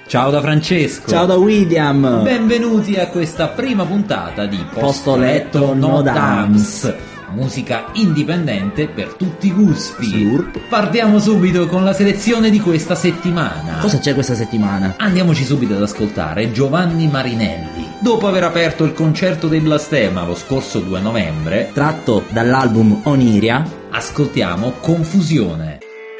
Ciao da Francesco. Ciao da William. Benvenuti a questa prima puntata di Posto letto no dance. Musica indipendente per tutti i gusti. Slurp. Partiamo subito con la selezione di questa settimana. Cosa c'è questa settimana? Andiamoci subito ad ascoltare Giovanni Marinelli. Dopo aver aperto il concerto dei Blastema lo scorso 2 novembre, Tratto dall'album Oniria, ascoltiamo Confusione.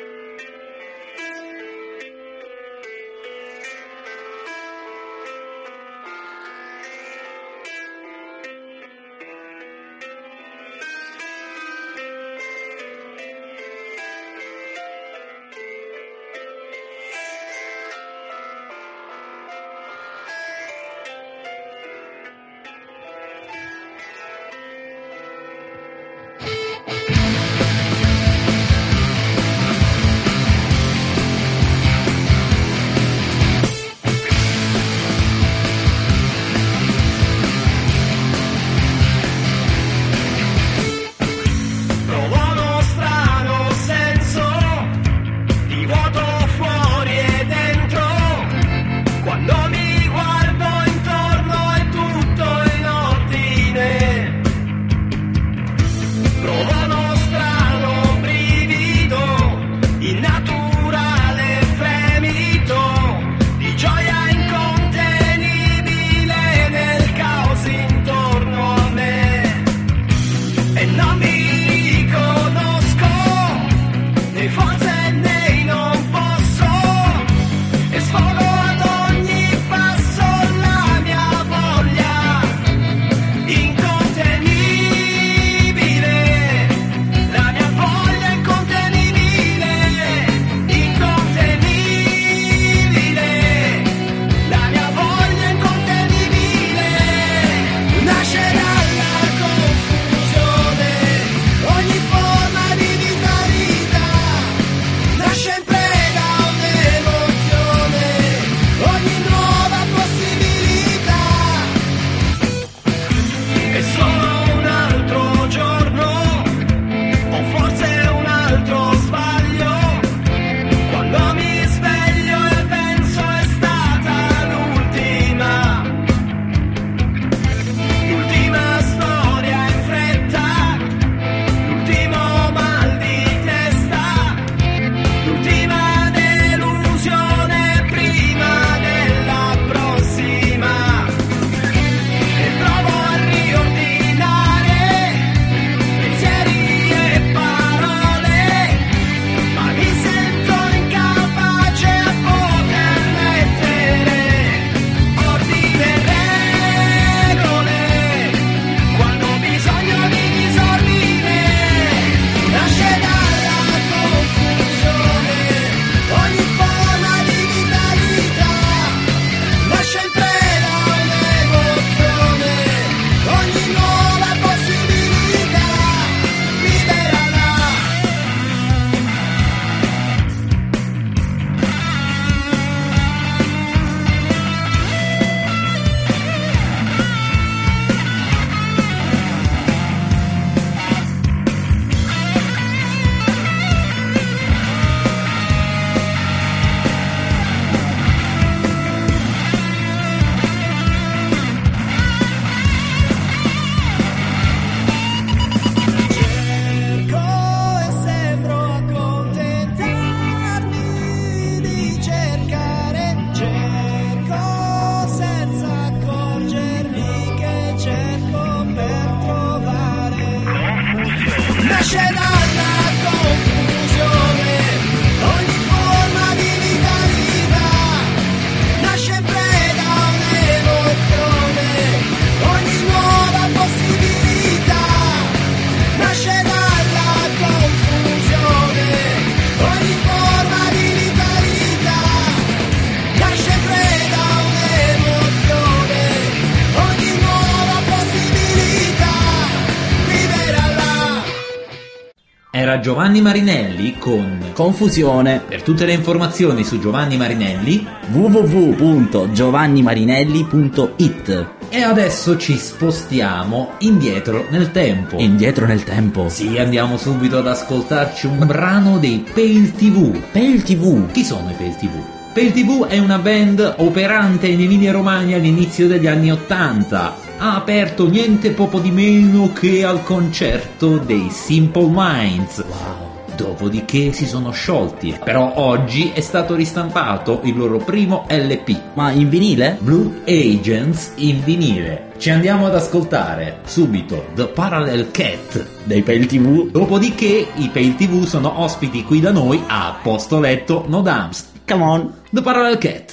Era Giovanni Marinelli con Confusione. Per tutte le informazioni su Giovanni Marinelli www.giovannimarinelli.it. E adesso ci spostiamo indietro nel tempo. Indietro nel tempo? Sì, andiamo subito ad ascoltarci un brano dei Pale TV. Pale TV? Chi sono i Pale TV? Pale TV è una band operante in Emilia-Romagna all'inizio degli anni '80. Ha aperto niente poco di meno che al concerto dei Simple Minds. Dopodiché si sono sciolti, però oggi è stato ristampato il loro primo LP. Ma in vinile? Blue Agents in vinile. Ci andiamo ad ascoltare subito The Parallel Cat Dei Pale TV. Dopodiché i Pale TV sono ospiti qui da noi a Posto Letto No Dumps. Come on. The Parallel Cat.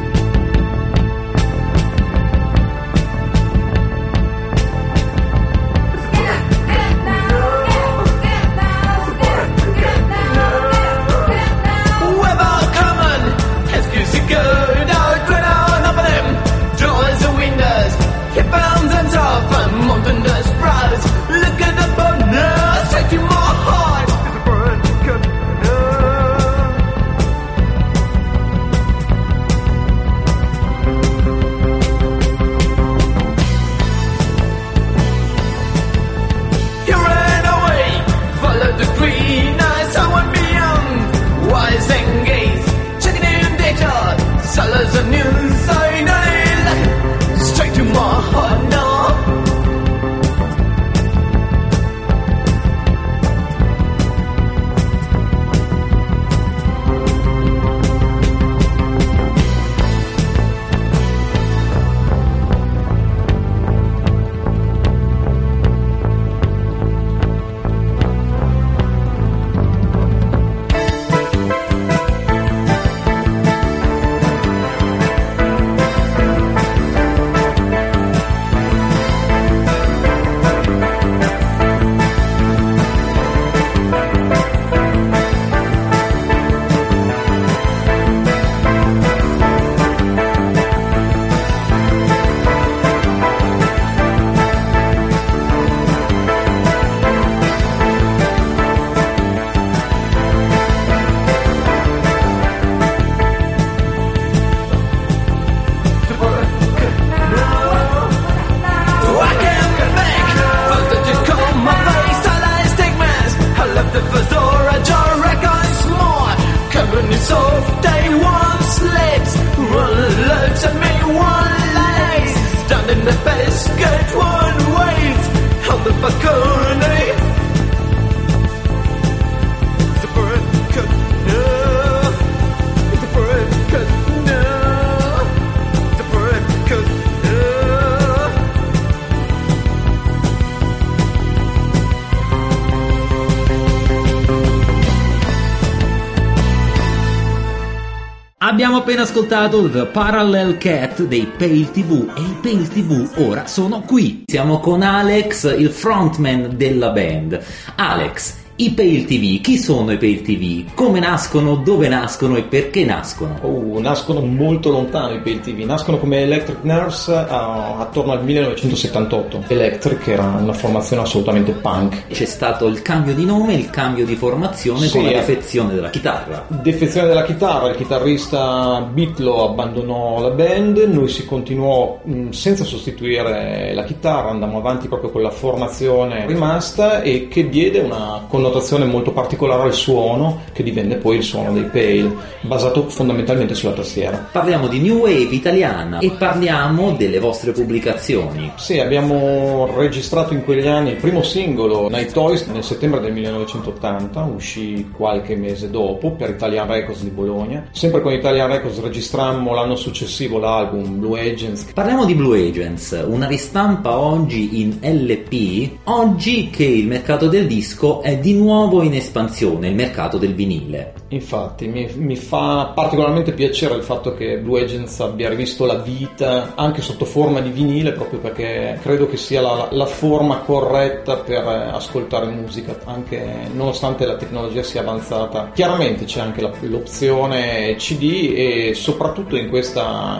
Abbiamo appena ascoltato The Parallel Cat dei Pale TV e i Pale TV ora sono qui. Siamo con Alex, il frontman della band. Alex, i Pale TV, chi sono i Pale TV? Come nascono, dove nascono e perché nascono? Nascono molto lontano i Pale TV, nascono come Electric Nurse attorno al 1978. Electric era una formazione assolutamente punk. C'è stato il cambio di nome, il cambio di formazione con la defezione della chitarra. Defezione della chitarra, il chitarrista Bitlo abbandonò la band, noi si continuò senza sostituire la chitarra, andammo avanti proprio con la formazione rimasta e che diede una connotazione molto particolare al suono, che divenne poi il suono dei Pale, basato fondamentalmente sulla tastiera. Parliamo di New Wave italiana e parliamo delle vostre pubblicazioni. Sì, abbiamo registrato in quegli anni il primo singolo, Night Toys, nel settembre del 1980, uscì qualche mese dopo per Italian Records di Bologna. Sempre con Italian Records registrammo l'anno successivo l'album Blue Agents. Parliamo di Blue Agents, una ristampa oggi in LP, oggi che il mercato del disco è di nuovo in espansione, il mercato del vinile. Infatti mi fa particolarmente piacere il fatto che Blue Agents abbia rivisto la vita anche sotto forma di vinile, proprio perché credo che sia la forma corretta per ascoltare musica, anche nonostante la tecnologia sia avanzata. Chiaramente c'è anche l'opzione CD e soprattutto in questa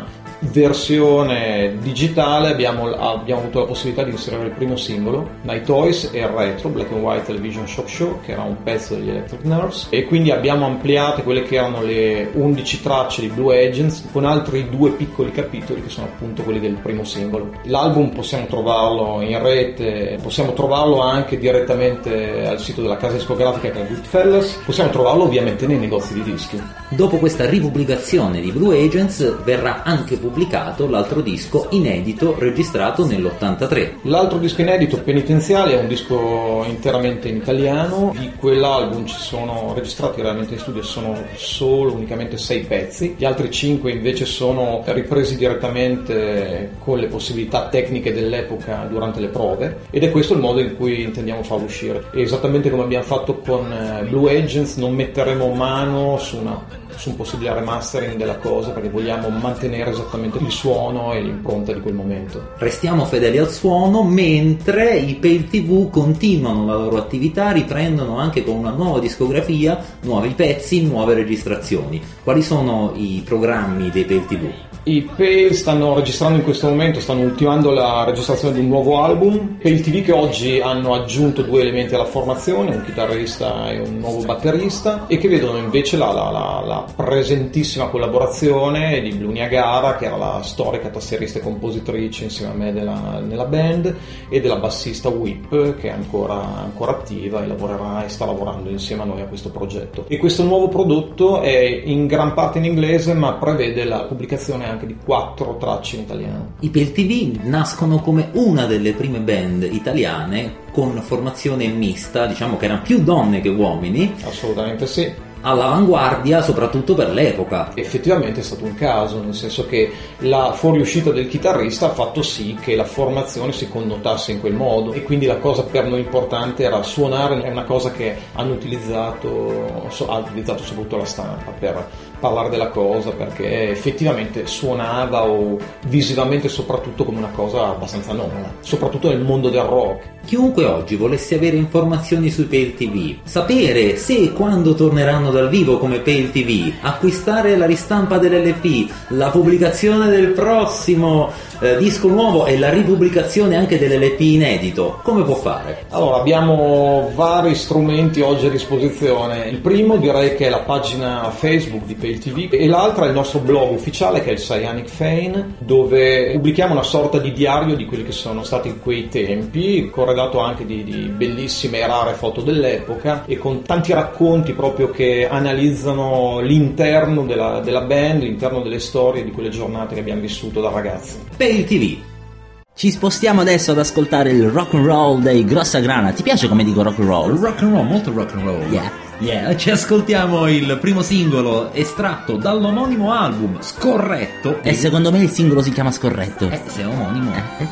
versione digitale abbiamo avuto la possibilità di inserire il primo singolo, Night Toys, e il retro, Black and White Television Shock Show, che era un pezzo degli Electric Nerves, e quindi abbiamo ampliato quelle che erano le 11 tracce di Blue Agents con altri 2 piccoli capitoli che sono appunto quelli del primo singolo. L'album possiamo trovarlo in rete, possiamo trovarlo anche direttamente al sito della casa discografica che è Goodfellas, possiamo trovarlo ovviamente nei negozi di dischi. Dopo questa ripubblicazione di Blue Agents verrà anche pubblicato l'altro disco inedito registrato nell'83. L'altro disco inedito, Penitenziale, è un disco interamente in italiano. Di quell'album ci sono registrati realmente in studio sono unicamente 6 pezzi, gli altri 5 invece sono ripresi direttamente con le possibilità tecniche dell'epoca durante le prove, ed è questo il modo in cui intendiamo farlo uscire. E esattamente come abbiamo fatto con Blue Agents, non metteremo mano su un possibile remastering della cosa, perché vogliamo mantenere esattamente il suono e l'impronta di quel momento. Restiamo fedeli al suono, mentre i Pale TV continuano la loro attività, riprendono anche con una nuova discografia, nuovi pezzi, nuove registrazioni. Quali sono i programmi dei Pale TV? I Pale stanno registrando in questo momento, stanno ultimando la registrazione di un nuovo album. Pale TV che oggi hanno aggiunto 2 elementi alla formazione, un chitarrista e un nuovo batterista, e che vedono invece la presentissima collaborazione di Blue Niagara, che era la storica tastierista e compositrice insieme a me nella band, e della bassista Whip, che è ancora attiva e sta lavorando insieme a noi a questo progetto. E questo nuovo prodotto è in gran parte in inglese, ma prevede la pubblicazione anche di 4 tracce in italiano. I Pale TV nascono come una delle prime band italiane con formazione mista, diciamo che erano più donne che uomini. Assolutamente sì. All'avanguardia soprattutto per l'epoca. Effettivamente è stato un caso, nel senso che la fuoriuscita del chitarrista ha fatto sì che la formazione si connotasse in quel modo, e quindi la cosa per noi importante era suonare. È una cosa che ha utilizzato soprattutto la stampa per parlare della cosa, perché effettivamente suonava o visivamente soprattutto come una cosa abbastanza anomala, soprattutto nel mondo del rock. Chiunque oggi volesse avere informazioni sui Pale TV, sapere se e quando torneranno dal vivo come Pale TV, acquistare la ristampa dell'LP, la pubblicazione del prossimo disco nuovo e la ripubblicazione anche dell'LP inedito, come può fare? Allora, abbiamo vari strumenti oggi a disposizione. Il primo direi che è la pagina Facebook di Pale TV, e l'altra è il nostro blog ufficiale, che è il Cyanic Fane, dove pubblichiamo una sorta di diario di quelli che sono stati quei tempi, corredato anche di bellissime e rare foto dell'epoca, e con tanti racconti proprio che analizzano l'interno della band, l'interno delle storie di quelle giornate che abbiamo vissuto da ragazzi. Pale TV. Ci spostiamo adesso ad ascoltare il rock and roll dei Grossagrana. Ti piace come dico rock and roll? Rock and roll, molto rock and roll. Yeah. Ci ascoltiamo il primo singolo estratto dall'omonimo album Scorretto. E secondo me il singolo si chiama Scorretto. Se è omonimo.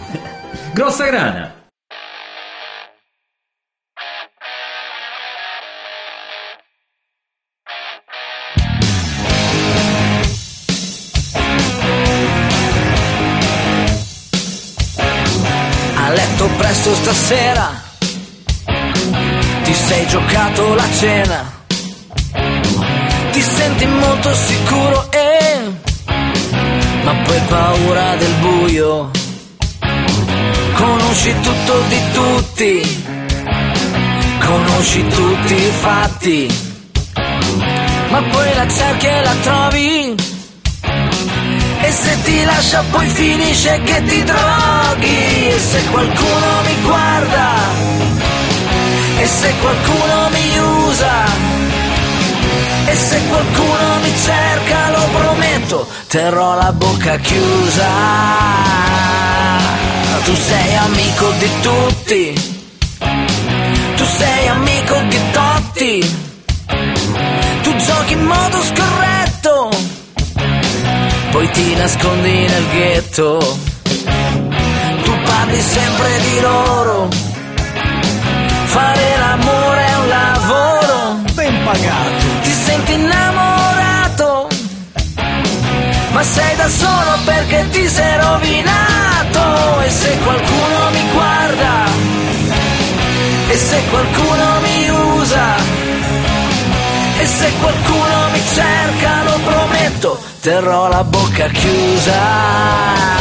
Grossagrana. Presto stasera ti sei giocato la cena, ti senti molto sicuro ma poi paura del buio, conosci tutto di tutti, conosci tutti i fatti, ma poi la cerchi e la trovi, e se ti lascia poi finisce che ti droghi. E se qualcuno mi guarda, e se qualcuno mi usa, e se qualcuno mi cerca, lo prometto, terrò la bocca chiusa. Tu sei amico di tutti, tu sei amico di Totti, tu giochi in modo scorretto, poi ti nascondi nel ghetto. Tu parli sempre di loro, fare l'amore è un lavoro ben pagato. Ti senti innamorato, ma sei da solo perché ti sei rovinato. E se qualcuno mi guarda, e se qualcuno mi usa, e se qualcuno mi cerca, lo prometto, terrò la bocca chiusa.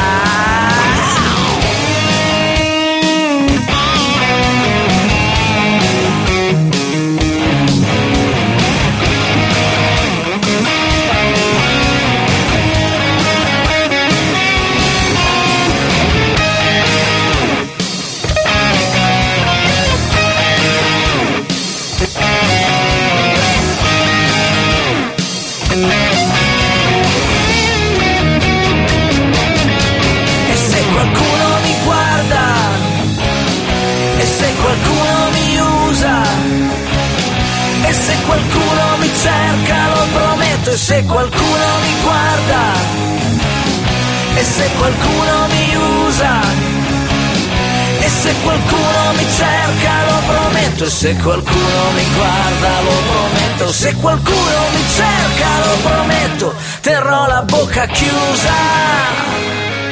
Qualcuno mi cerca, lo prometto, e se qualcuno mi guarda, e se qualcuno mi usa, e se qualcuno mi cerca, lo prometto, e se qualcuno mi guarda, lo prometto, se qualcuno mi cerca, lo prometto, terrò la bocca chiusa.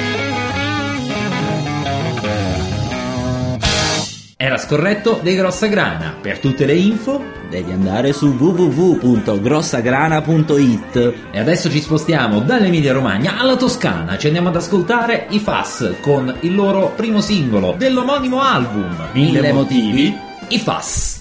Era scorretto dei Grossagrana. Per tutte le info devi andare su www.grossagrana.it. E adesso ci spostiamo dall'Emilia Romagna alla Toscana. Ci andiamo ad ascoltare i Fass con il loro primo singolo dell'omonimo album Mille motivi, i Fass.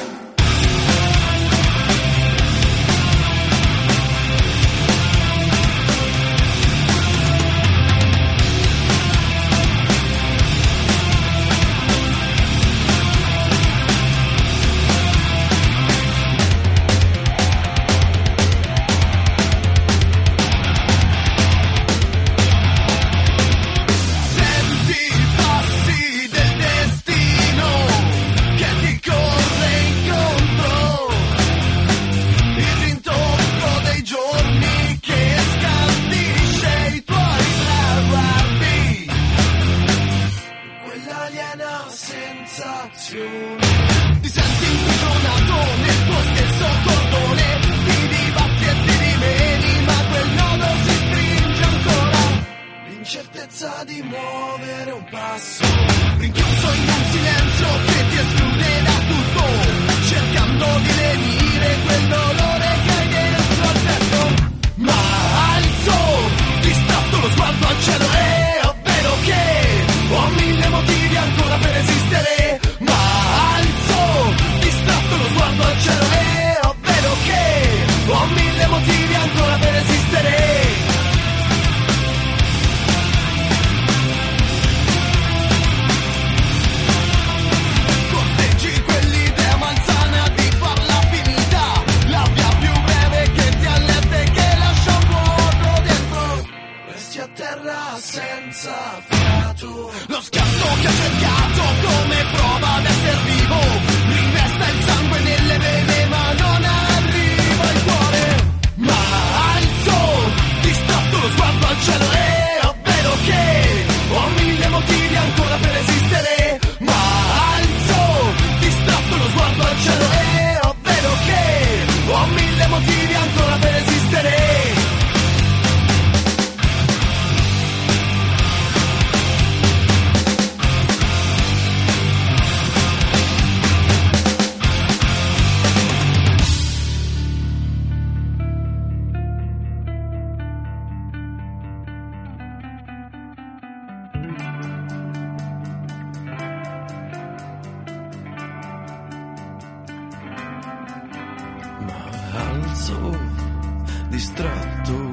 Distratto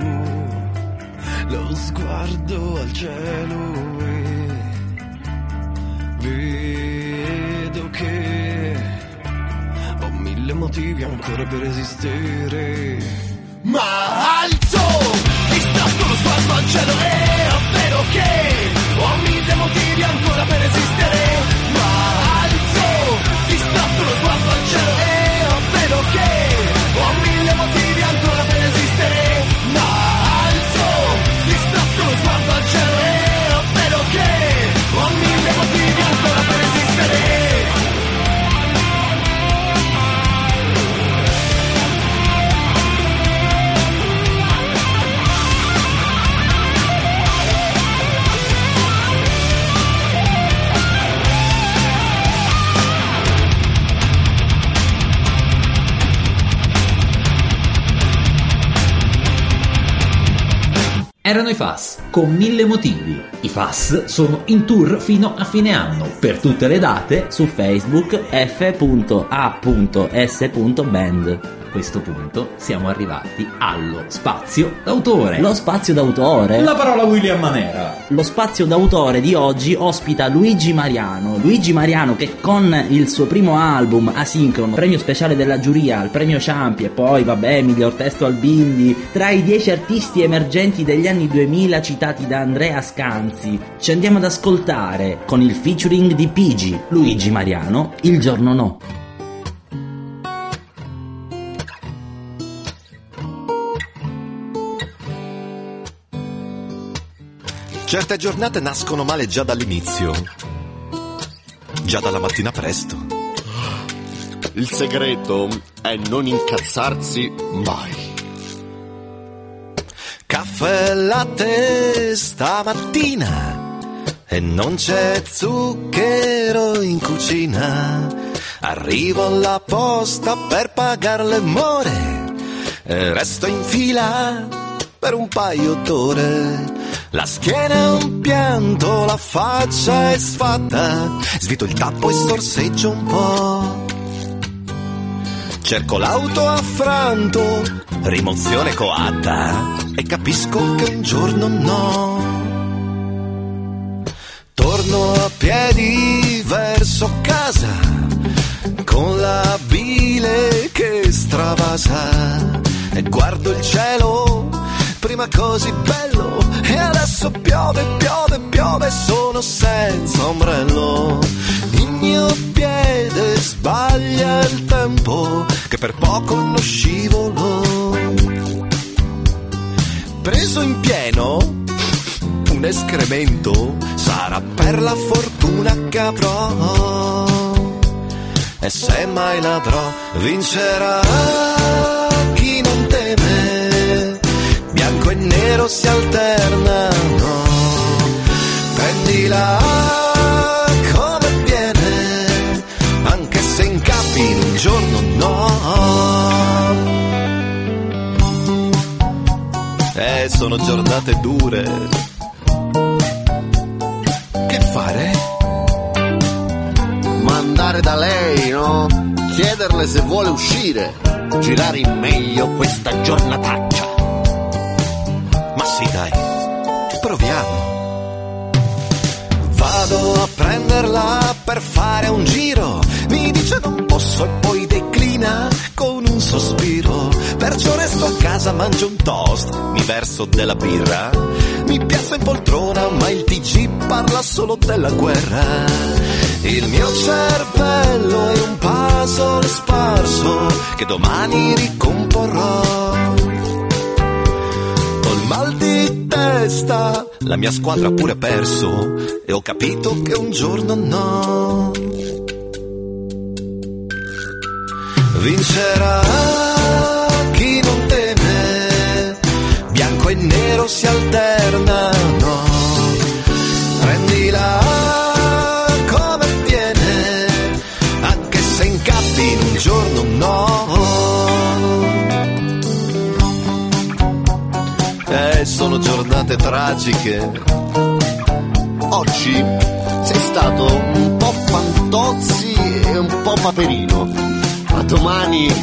lo sguardo al cielo e vedo che ho mille motivi ancora per esistere. Ma alzo, distratto lo sguardo al cielo e vedo che ho mille motivi ancora per esistere. Ma alzo, distratto lo sguardo al cielo e vedo che ho mille motivi ancora per esistere. Ma alzo, distratto lo sguardo al cielo e vedo che ho mille motivi ancora per esistere. Erano i FAS, con 1000 motivi. I FAS sono in tour fino a fine anno. Per tutte le date, su Facebook f.a.s.band. a questo punto siamo arrivati allo spazio d'autore. Lo spazio d'autore? La parola William Manera. Lo spazio d'autore di oggi ospita Luigi Mariano. Luigi Mariano che con il suo primo album Asincrono, premio speciale della giuria al premio Ciampi e poi miglior testo al Bindi, tra i 10 artisti emergenti degli anni 2000 citati da Andrea Scanzi, ci andiamo ad ascoltare con il featuring di Pigi, Luigi Mariano, Il giorno no. Certe giornate nascono male già dall'inizio, già dalla mattina presto. Il segreto è non incazzarsi mai. Caffè e latte stamattina e non c'è zucchero in cucina. Arrivo alla posta per pagare le more e resto in fila per un paio d'ore. La schiena è un pianto, la faccia è sfatta, svito il tappo e sorseggio un po'. Cerco l'auto affranto, rimozione coatta, e capisco che un giorno no. Torno a piedi verso casa, con la bile che stravasa, e guardo il cielo, prima così bello, e adesso piove, piove, piove, sono senza ombrello. Il mio piede sbaglia il tempo, che per poco lo scivolo. Preso in pieno, un escremento, sarà per la fortuna che avrò. E se mai l'avrò, vincerà chi non teme. Bianco e nero si alternano, prendila come viene, anche se incappi in un giorno no. Sono giornate dure. Che fare? Mandare da lei, no? Chiederle se vuole uscire, girare in meglio questa giornataccia. Ma sì, dai, proviamo. Vado a prenderla per fare un giro, mi dice non posso e poi declina con un sospiro. Perciò resto a casa, mangio un toast, mi verso della birra, mi piazzo in poltrona, ma il TG parla solo della guerra. Il mio cervello è un puzzle sparso che domani ricomporrò. Mal di testa, la mia squadra ha pure perso, e ho capito che un giorno no. Vincerà chi non teme, bianco e nero si alternano, prendila come viene, anche se incappi in un giorno no. Sono giornate tragiche. Oggi sei stato un po' Fantozzi e un po' Paperino, ma domani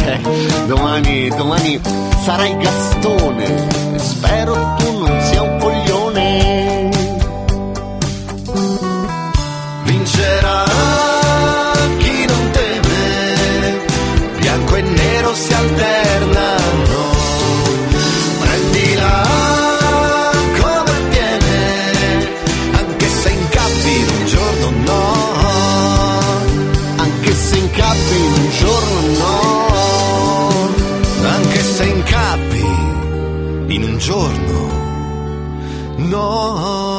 sarai Gastone, e spero tu non sia un coglione. Vincerà chi non teme, bianco e nero si alternano, un giorno no, anche se incappi in un giorno no.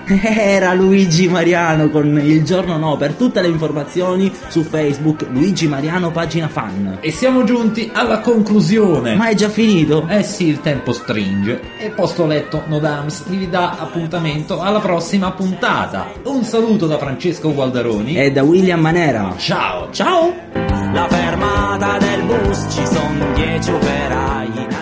Era Luigi Mariano con Il giorno no. Per tutte le informazioni su Facebook Luigi Mariano pagina fan. E siamo giunti alla conclusione. Ma è già finito? Eh sì, il tempo stringe. E posto letto Nodams vi dà appuntamento alla prossima puntata. Un saluto da Francesco Gualdaroni E da William Manera. Ciao. Ciao. La fermata del bus ci sono 10 operai